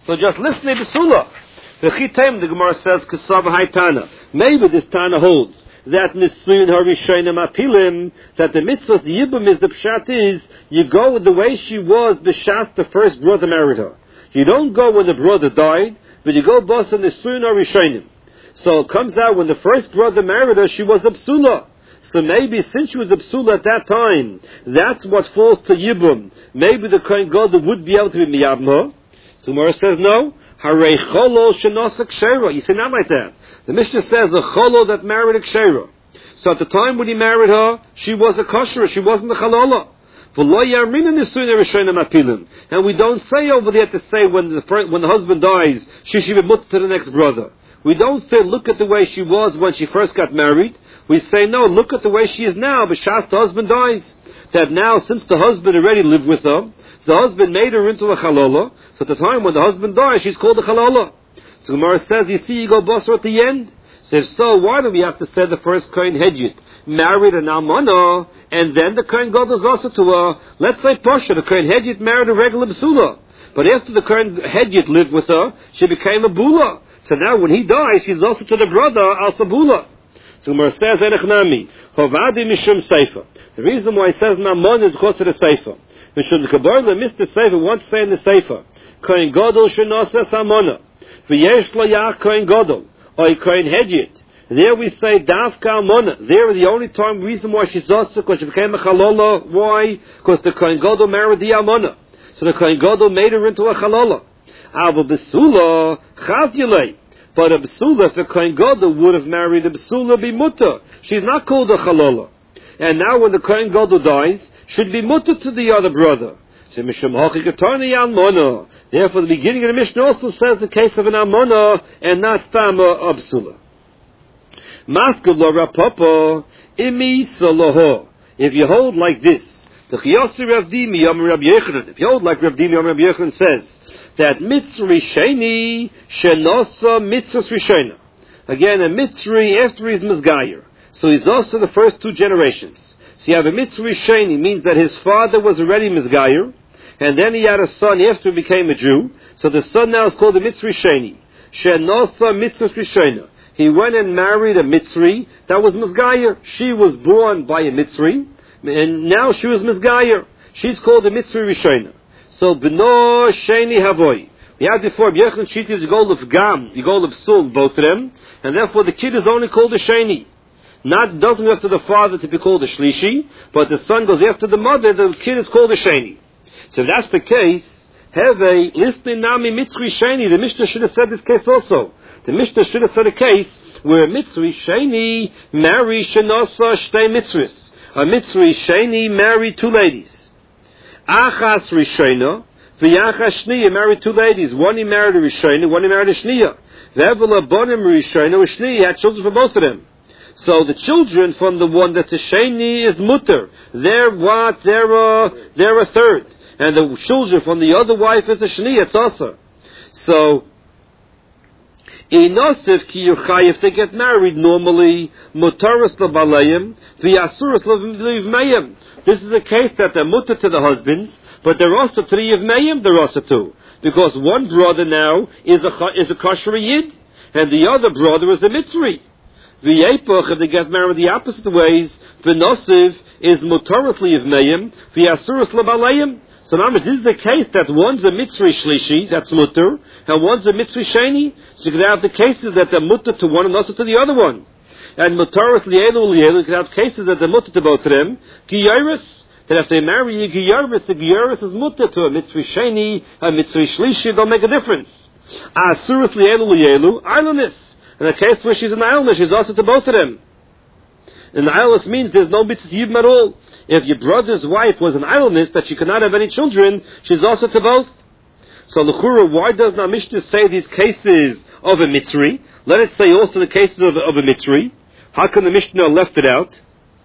So just listen to Besula. The Chitem, the Gemara says, Kasav Haitana. Maybe this Tana holds that Nisuin Harishonim Apilim, that the mitzvahs, the Yibum is, the Pshat is, you go with the way she was, B'shas, the first brother married her. You don't go when the brother died, but you go Bas and Nisuin Harishonim. So it comes out when the first brother married her, she was a Psula. So maybe since she was a Psula at that time, that's what falls to Yibum. Maybe the Kohen Gadol would be able to be Miyabim her. So Gemara says no. Harei cholo shenasa kshera. You say not like that. The Mishnah says a cholo that married a kshera. So at the time when he married her, she was a kosher. She wasn't a chalala. And we don't say over there to say when the husband dies, she should be put to the next brother. We don't say look at the way she was when she first got married. We say no, look at the way she is now. But Shas, the husband dies. That now, since the husband already lived with her, the husband made her into a chalala. So at the time when the husband dies, she's called a chalala. So Gemara says, you see, you go basar at the end. So if so, why do we have to say the first Kohen Hedyot married an almana, and then the Kohen Gadol is also to her? Let's say Pasha, the Kohen Hedyot married a regular Besula. But after the Kohen Hedyot lived with her, she became a Bula. So now when he dies, she's also to the brother, also Bula. So Gemara says, Enechnami, Hovadi Mishum Seifa. The reason why it says Namon is because of the Seifa. Mishum the Kabbalah missed the Seifa, wants to say in the Seifa, Kohen Gadol Shenasa Samona, V'yesh Layach Kohen Gadol, or Kohen Hedyot. There we say Davka Almona. There the only reason why she's also, because she became a Chalala. Why? Because the Kohen Gadol married the Almona. So the Kohen Gadol made her into a Chalala. Ava Besula Chazyalei. But a Besula, if the Kohen Gadol would have married a Besula, be Mutter. She's not called a Chalala. And now when the Kohen Gadol dies, should be Mutter to the other brother. So Mishum Hachi Katani Almona. Therefore the beginning of the Mishnah also says the case of an Almona and not Tama a Besula. Maskav lo Rapapa imi soloho. If you hold like this, the Chiyasi Rav Dimi Yom Rab Yechanan. If you hold like Rav Dimi Yom Rab Yechanan says that Mitzri Sheni Shenosa Mitzvah Rishena. Again, a Mitzri after he's Mizgayer, so he's also the first two generations. So you have a Mitzri Sheni, means that his father was already Mizgayer, and then he had a son after he became a Jew. So the son now is called a Mitzri Sheni. Shenosa Mitzvah Rishena. He went and married a Mitzri that was Mizgayer. She was born by a Mitzri, and now she was Mizgayer. She's called a Mitzri Rishona. So Beno Sheni Havoi. We had before Yechon Shiti, you go of Gam, you go of Sul, both of them, and therefore the kid is only called a Sheni. Doesn't go after the father to be called a Shlishi, but the son goes after the mother, the kid is called a Sheni. So if that's the case, have a listening Nami Mitzri Sheni. The Mishnah should have said this case also. The Mishnah should have said a case where Mitzri Sheni married Shenosa Shtei Mitzris. A Mitzri Sheni married two ladies. Achas Rishona, V'yachas Shniya married two ladies. One he married a Rishona, one he married a Shniya. V'evela Bonim Rishona, or Shniya had children for both of them. So the children from the one that's a Sheni is Mutter. They're what? They're a third. And the children from the other wife is a Shniya, it's also. So, Inosif ki if they get married normally, Mutaris lebalayim, V'yasuris levmayim. This is a case that they're mutter to the husbands, but they're also to the Yivmayim, they're also to. Because one brother now is a kosher Yid, and the other brother is a Mitzri. V'yepoch, if they get married the opposite ways, V'nosiv is Mutaris levmayim, V'yasuris lebalayim. So now this is the case that one's a Mitzri Shlishi, that's mutter, and one's a Mitzri Sheni. So you can have the cases that they're mutter to one and also to the other one. And Mutaris Lielu, you can have cases that they're mutter to both of them. Giyaris, that if they marry a Giyaris, the Giyaris is mutter to a Mitzri Sheni, a Mitzri Shlishi, don't make a difference. Asuris Lielu, islandess. In a case where she's an islandess, she's also to both of them. And islandess means there's no Mitzri Yibim at all. If your brother's wife was an idleness that she could not have any children, she's also to both. So l'chura, why does not Mishnah say these cases of a Mitzri? Let it say also the cases of a Mitzri. How come the Mishnah left it out?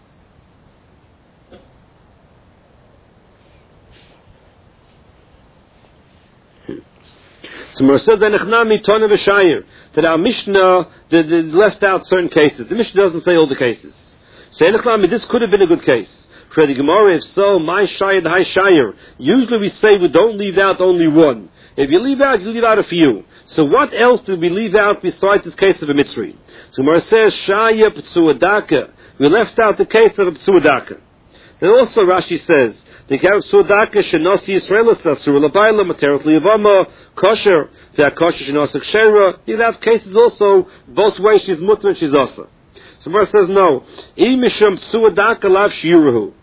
So Mar says that our Mishnah left out certain cases. The Mishnah doesn't say all the cases. So this could have been a good case. For the Gemara, if so, my shayir, high shayir. Usually we say we don't leave out only one. If you leave out, you leave out a few. So what else do we leave out besides this case of a Mitzri? So Gemara says, Shaya P'tsuadaka. We left out the case of a P'tsuadaka. Then also Rashi says, the case of P'tsuadaka, Shenosi Yisrael, Asur L'bayla, Materet L'yavama, Kosher, V'ya Kosher Shenosi Kshera. You have cases also, both ways she's mutter and she's asa. So Gemara says, no. Imisham P'tsuadaka lav shiruhu.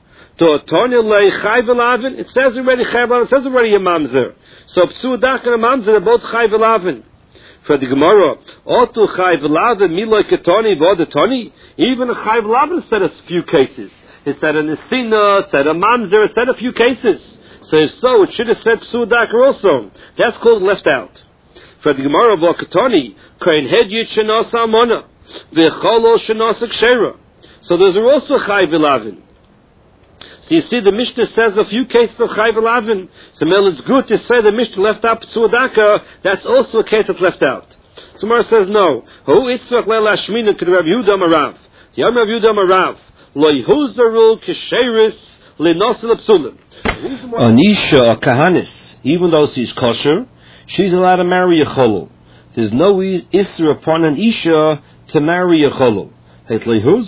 It says already Chayv, it says already a mamzer. So P'tsuadaka and a mamzer are both Chayv Elavin. For the Gemara, Otu Chayv Elavin, Miloi Ketoni, Vodatoni. Even a Chayv Elavin said a few cases. It said a Nesina, it said a mamzer, it said a few cases. So if so, it should have said P'tsuadaka also. That's called left out. For the Gemara, Vodatoni, Kain Hedjit Shenasa Amona, V'cholo Shenasa Kshera. So those are also Chayv Elavin. So you see, the Mishnah says a few cases of Chayv Elavin. So it's good to say the Mishnah left out P'tsuadaka. That's also a case that's left out. So Gemara says no. Who itzrach leil hashmina to Rav Yehuda Marav? The Rav Yehuda Marav lo yhuzaru kisheris lenosel psulim. An isha, a kahanis, even though she's kosher, she's allowed to marry a cholol. There's no isra upon an isha to marry a cholol. That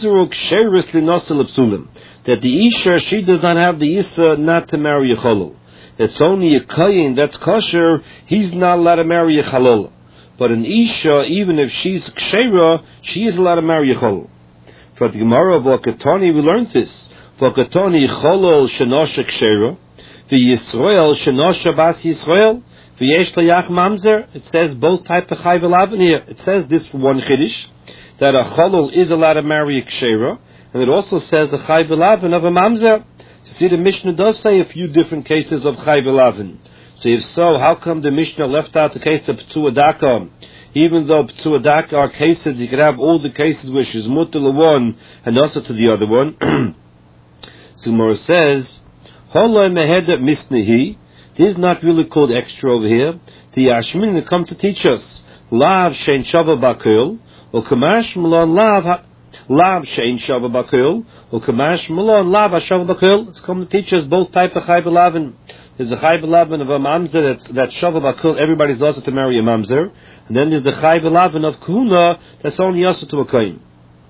the Isha, she does not have the Issa not to marry a Cholol. It's only a Kayin that's kosher, he's not allowed to marry a Cholol. But an Isha, even if she's Kshera, she is allowed to marry a Cholol. For the Gemara of Vakatani, we learned this. Vakatani Cholol Shenosha Kshera, the Yisrael Shenosha Bas Yisrael, the Yesh Layach Mamzer. It says both types of Chayv Elavin here. It says this for one Chiddush, that a Cholol is allowed to marry a Kshera. And it also says the Chayv Elavin of a Mamzer. So see, the Mishnah does say a few different cases of Chayv Elavin. So if so, how come the Mishnah left out the case of P'tsuadaka? Even though P'tsuadaka are cases, you could have all the cases where she's mutter to one and also to the other one. So Gemara says, Holoi mehedet misnehi. This is not really called extra over here. The Yashmin come to teach us. Lav shein shava bakul, or kamash malon lav shein shava bakul, or kamash malon lav shava bakul. It's come to teach us both type of Chayv Elavin. There's the Chayv Elavin of a mamzer that's shava bakul. Everybody's also to marry a mamzer, and then there's the Chayv Elavin of kahuna that's only also to a kohen.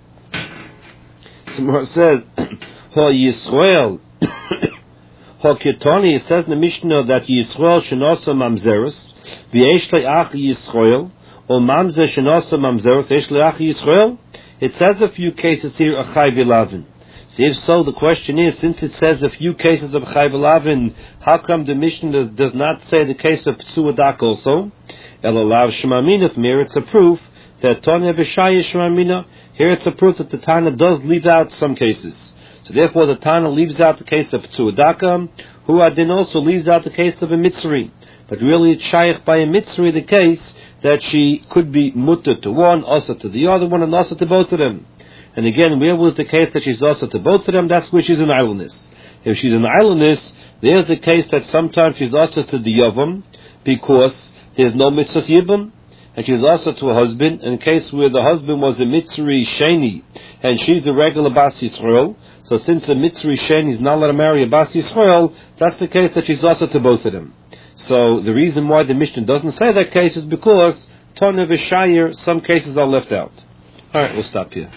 So it says, Ha Yisrael. Haketani, it says in the Mishnah that Yisrael shenasa mamzeros, v'yesh le'ach Yisrael, or mamzer shenasa mamzeros, yesh le'ach Yisrael. It says a few cases here of Chayv Elavin. So if so, the question is, since it says a few cases of Chayv Elavin, how come the Mishnah does not say the case of P'tsuadak also? Elalav shemamina, here it's a proof that Tanya v'shaya shemamina, here it's a proof that the Tana does leave out some cases. So therefore the Tana leaves out the case of P'tsuadaka, who Adin also leaves out the case of a Mitzri. But really it's shaykh by a Mitzri the case that she could be mutter to one, also to the other one, and also to both of them. And again, where was the case that she's also to both of them? That's where she's in idleness. If she's in idleness, there's the case that sometimes she's also to the Yavam, because there's no Mitzvah Yibam, and she's also to a husband, in a case where the husband was a Mitzri Sheni, and she's a regular Bas Yisrael. So since a Mitzri Sheni is not allowed to marry a Bas Yisrael, that's the case that she's also to both of them. So the reason why the Mishnah doesn't say that case is because Tana v'Shayir, some cases are left out. Alright, we'll stop here.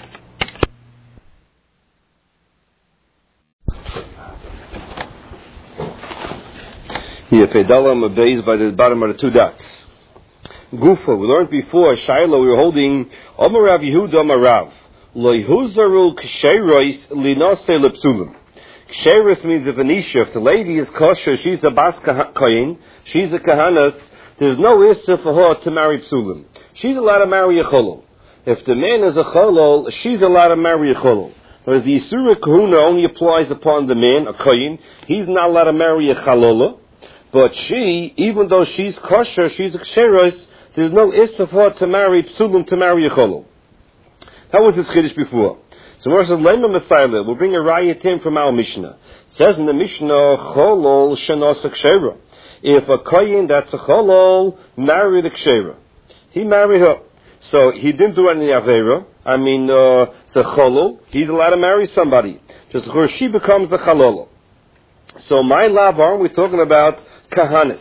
Here, Pedalam obeys by the bottom of the two dots. Gufa, we learned before, Shiloh, we were holding Omar Rav Yehuda Marav. Lo Yehuzaru Ksheros Linase Lepsulim. Ksheros means if an Isha, if the lady is kosher, she's a Bas Kayin, she's a Kahanat, there's no Issa for her to marry Psulim. She's allowed to marry a Cholol. If the man is a Cholol, she's allowed to marry a Cholol. Whereas the Isura Kahuna only applies upon the man, a Kayin, he's not allowed to marry a Chalola. But she, even though she's kosher, she's a Ksheros, there's no Issa for her to marry Psulim, to marry a Cholol. That was his Chiddush before. So Moshe says, Lema Messiah, we'll bring a rayat in from our Mishnah. It says in the Mishnah, Cholol Shenos Kshera. If a Koyin that's a Cholol married a Kshera, he married her. So he didn't do any Avera. It's a Cholol. He's allowed to marry somebody. Just where she becomes a Cholol. So my lav, aren't we talking about Kahanis?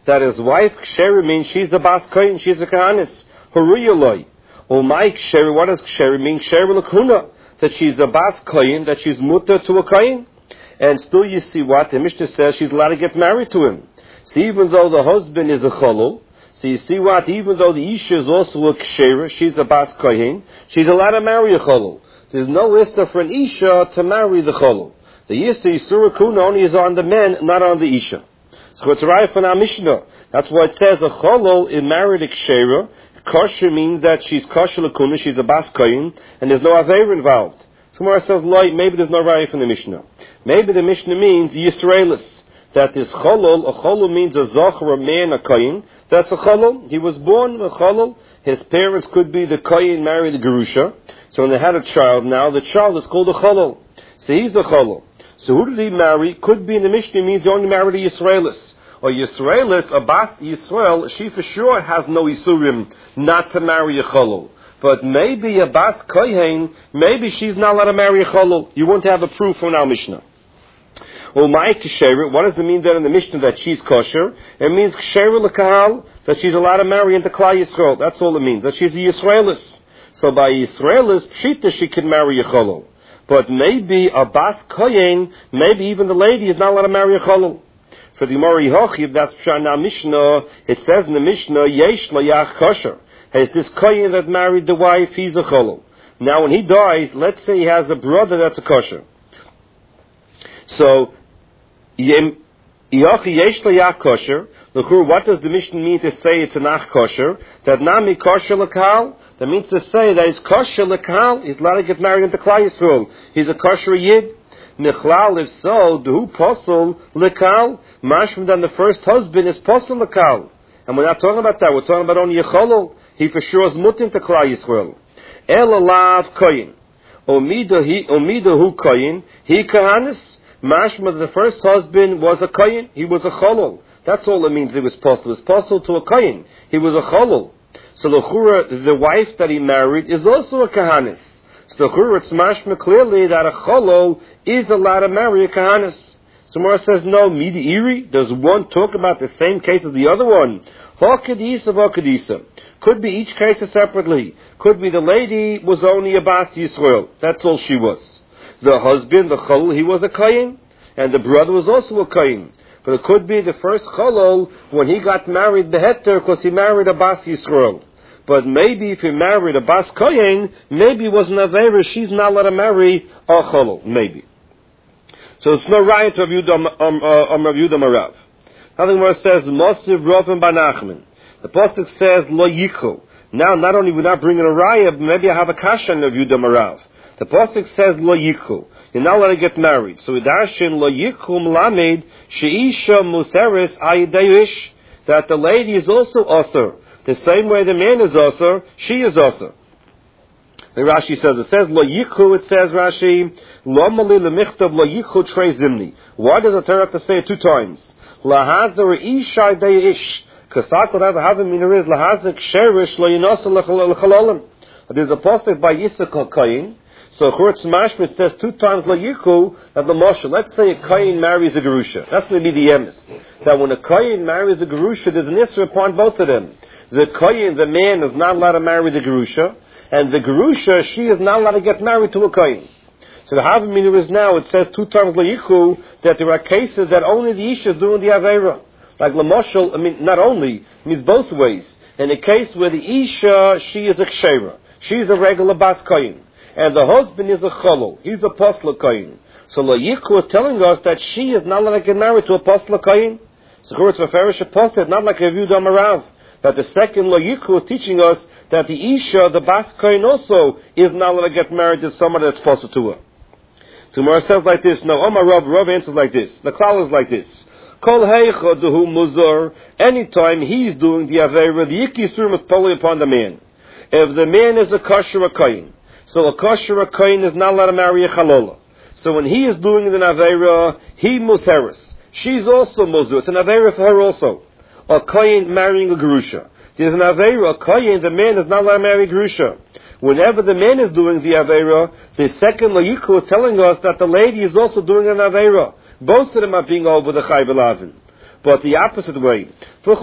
that his wife Ksheri means she's a Bas Kohen, she's a Kahanis. Huruyaloi. My Ksheri, what does Ksheri mean? Ksheri Lakuna, that she's a Bas Kohen, that she's mutter to a Kohen. And still you see what? The Mishnah says she's allowed to get married to him. So even though the husband is a Cholol, so you see what? Even though the Isha is also a Kshera, she's a Bas Kohen, she's allowed to marry a Cholol. There's no Issa for an Isha to marry the Cholol. The Issa Yisur Kuna only is on the men, not on the Isha. So it's right from our Mishnah. That's why it says a Cholol is married a Kshera. Kosher means that she's Kosher Lakuna, she's a Bas Kohen, and there's no Aveir involved. Somewhere it says, maybe there's no Raya from the Mishnah. Maybe the Mishnah means Yisraelis. That is Cholol. A Cholol means a Zocher, a man, a Kohen. That's a Cholol. He was born a Cholol. His parents could be the Kohen married the Gerusha. So when they had a child now, the child is called a Cholol. So he's a Cholol. So who did he marry? Could be in the Mishnah means he only married a Yisraelis. Or Yisraelis, a Bas Yisrael, she for sure has no Isurim not to marry a Cholol. But maybe a Bas Kohen, maybe she's not allowed to marry a Cholol. You won't have a proof from our Mishnah. Well, my Ksherer, what does it mean then in the Mishnah that she's kosher? It means Ksherer L'Kahal, that she's allowed to marry into Klal Yisrael. That's all it means, that she's a Yisraelis. So by Yisraelis, Pshita, she can marry a Cholol. But maybe a Bas Kohen, maybe even the lady is not allowed to marry a Cholol. For the Mori Hochiv, that's Pshana Mishnah, it says in the Mishnah, Yesh Layach Kosher. Has this Kohen that married the wife, he's a Cholol. Now when he dies, let's say he has a brother that's a Kosher. So, Yesh Layach Kosher, what does the Mishnah mean to say it's a Nach Kosher? That Nami Kosher L'Kahal? That means to say that he's Kosher L'Kahal, he's allowed to get married into Klal Yisrael. He's a Kosher Yid. Nichlal, if so, Duhu Posel L'Kahal? Mashman, then the first husband is Posel L'Kahal. And we're not talking about that, we're talking about only a Cholol. He for sure is mutin to Klal Yisrael. El Alav Koyin. Omidahu Koyin. He Kahanis. Mashma, the first husband was a Koyin. He was a Cholol. That's all it means he was posel. It was posel to a Koyin. He was a Cholol. So L'chura, the wife that he married, is also a Kahanis. So L'chura, it's mashma clearly that a Cholol is allowed to marry a Kahanis. Somewhere says, no, Midi Iri, does one talk about the same case as the other one? Ha'kedisa v'ha'kedisa. Could be each case separately. Could be the lady was only a Bas Yisrael. That's all she was. The husband, the Cholol, he was a Kohen. And the brother was also a Kohen. But it could be the first Cholol, when he got married, Beheter, because he married a Bas Yisrael. But maybe if he married a Bas Kohen, maybe it was an Aveira, she's not allowed to marry a Cholol. Maybe. So it's no right to Rav Yehuda Marav. Nothing more says, Mosiv Rav and Banachman. The Pasuk says, Lo Yichu. Now, not only we're not bringing a raya, but maybe I have a kasha in Rav Yehuda Marav. The Pasuk says, Lo Yichu. You're not allowed to get married. So with Dashin, Lo Yichu Mlamed, Sheisha Museris Ayidayish, that the lady is also Osir. The same way the man is Osir, she is Osir. The Rashi says, it says, Lo Yichu, it says, Rashi, Lo Mali Lemichtav Lo Yichu Trei Zimni. Why does the Torah have to say it two times? Lahazar Isha Dayish. Kasak would have a meaning is Lahazar Ksherish Lo Yinosa L'chalolim. There's a pasuk by Yisrael Kayin. So Churtz Mashma says two times Lo Yichu that the Moshe. Let's say a Kayin marries a Gerusha. That's going to be the emes. That when a Kayin marries a Gerusha, there's an Isra upon both of them. The Kayin, the man, is not allowed to marry the Gerusha. And the Gerusha, she is not allowed to get married to a Kayin. So the Havamina is now, it says two times Lo Yichu, that there are cases that only the Isha is doing the Aveira. Like Lamoshel, not only, means both ways. In a case where the Isha, she is a Kshera. She is a regular Bas Kayin. And the husband is a Cholol. He's a Posla Kayin. So Lo Yichu is telling us that she is not allowed to get married to a Posla Kayin. So Churtz Meferish Apostle, not like Rav Yehuda Marav. That the second Lo Yichu is teaching us that the Isha, the Bas Kayin also, is not allowed to get married to someone that's Posla to her. So Gemara says like this. No, Omar Rav answers like this. The klal is like this. Kol heicha dehu muzar. Anytime he's doing the aveira, the yikisurim is probably upon the man. If the man is a kosher kain, so a kosher kain is not allowed to marry a chalola. So when he is doing the aveira, he museris. She's also muzar. It's an aveira for her also. A kain marrying a gerusha. There's an aveira, a kain, the man is not allowed to marry a gerusha. Whenever the man is doing the Aveira, the second Lo Yichu is telling us that the lady is also doing an Aveira. Both of them are being over the Chai V'Lavin. but the opposite way. But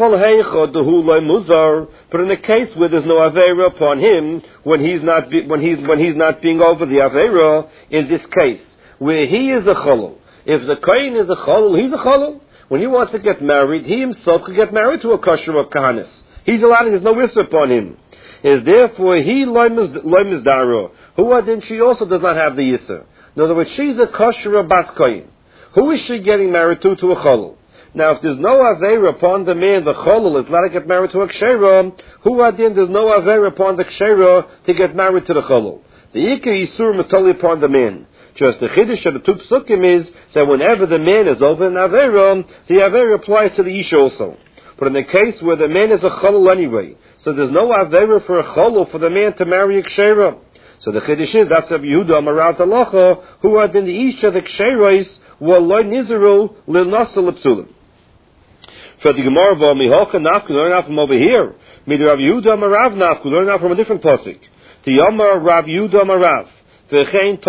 in the case where there's no Aveira upon him, when he's not being over the Aveira, in this case, where he is a Cholol, if the Kohen is a Cholol, he's a Cholol. When he wants to get married, he himself could get married to a kosher or kahanis. He's allowed, there's no issue upon him. Is therefore he loimis daro. Who then she also does not have the yisur. In other words, she's a kosher or bas kohen. Who is she getting married to a cholol? Now, if there's no aveira upon the man, the cholol is allowed to get married to a kshera. Who then there's no aveira upon the kshera to get married to the cholol? The ikar yisurim is totally upon the man. Just the chiddush of the two psukim is that whenever the man is over an aveira, the aveira applies to the isha also. But in the case where the man is a cholol anyway, so there's no aveira for a cholol for the man to marry a kshera. So the chiddush is that's Rabbi Yehuda Amarav Zalacha, who are in the isha the ksherais were loy nizeru l'nasa l'psulim. For the Gemara of Mihalka Nafku, learn out from over here. Mid Rabbi Yehuda Amarav Nafku, learn out from a different pasuk. The Yamar Rabbi Yehuda Amarav. The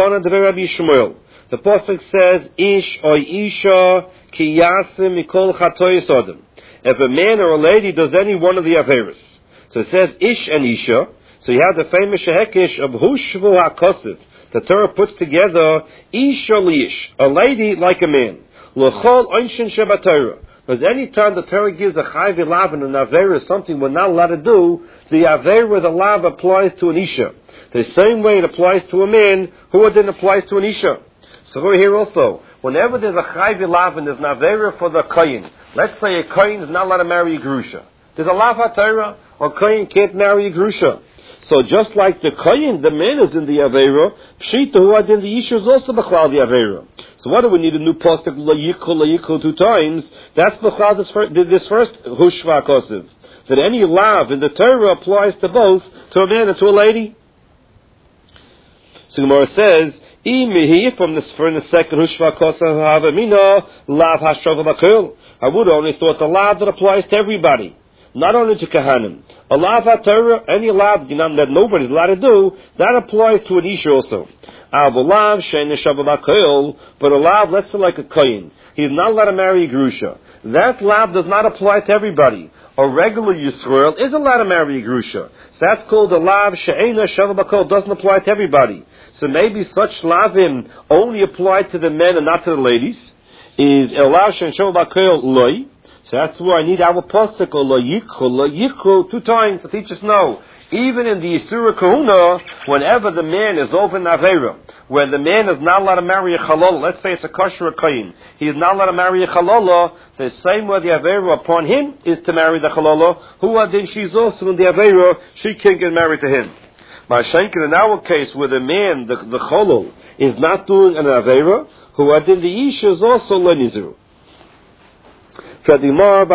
pasuk says, "Ish or Isha ki yasim mikol chatoyis adam." If a man or a lady does any one of the averis, so it says Ish and Isha. So you have the famous shehekish of Hushvu HaKosiv. The Torah puts together Isha liish, a lady like a man. L'chol oinshin shebatorah. Because any time the Torah gives a chayv lav and an avera, something we're not allowed to do, the avera, the lav applies to an Isha. The same way it applies to a man, who then applies to an Isha. So over here also, whenever there's a chayv lav and there's an avera for the kohen, let's say a kohen is not allowed to marry a grusha. There's a lav ha-Torah, or kohen can't marry a grusha. So just like the kohen, the man is in the avera, pshita who are in the Isha is also b'chlal the avera. So what do we need a new pasuk la-yikol 2 times? That's b'chlal this first hushva kosiv. That any lav in the Torah applies to both, to a man and to a lady. So Gemara says, from the second hushva kosiv havamina lav hashava bakul. I would only thought the lav that applies to everybody, not only to kahanim. A lav ha-Torah, any lav that nobody's allowed to do, that applies to an isha also. But a lav, let's say like a kohen, he's not allowed to marry a grusha. That lav does not apply to everybody. A regular Yisrael is allowed to marry a grusha. So that's called a lav she'ena shava bakol, doesn't apply to everybody. So maybe such lavim only apply to the men and not to the ladies. Is a lav she'ena shava bakol loy. So that's why I need our pasuk or la yikol 2 times to teach us no. Even in the Yisura Kahuna, whenever the man is over in Avera, where the man is not allowed to marry a Chalala, let's say it's a kosher or Kayin, he is not allowed to marry a Chalala, the same way the Avera upon him is to marry the Chalala, who then she's also in the Avera, she can't get married to him. Mashenkin, in our case, where the man, the Chalal, is not doing an Avera, who then the Isha is also Lenizu.